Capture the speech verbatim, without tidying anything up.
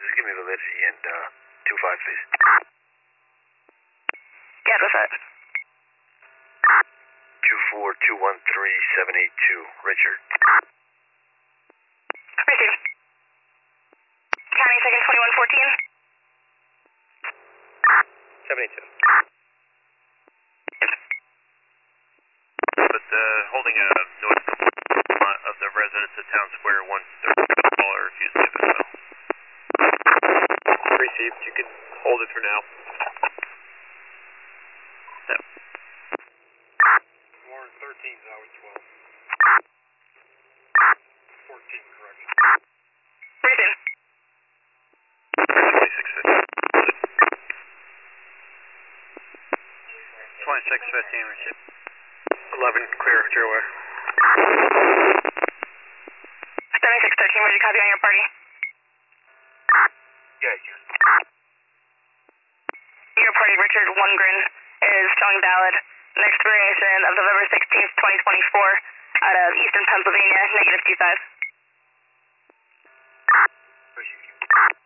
just give me validity and uh, two five, please. Yeah, what's that? Two four two one three seven eight two, Richard. Richard. County second twenty-one fourteen. seventy-two. But uh, holding a noise of the residents of Town Square one thirty caller refused to give info. Received. You can hold it for now. Yep. Warren thirteen, that was twelve. fourteen, correction. Richard. twenty-six fifteen. twenty-six fifteen, Richard. eleven, clear, zero air. seventy-six thirteen, where'd you copy on your party? Yeah, yeah. Your party, Richard Lundgren, is showing valid. An expiration of November sixteenth, twenty twenty-four, out of Eastern Pennsylvania, negative two five. Appreciate you.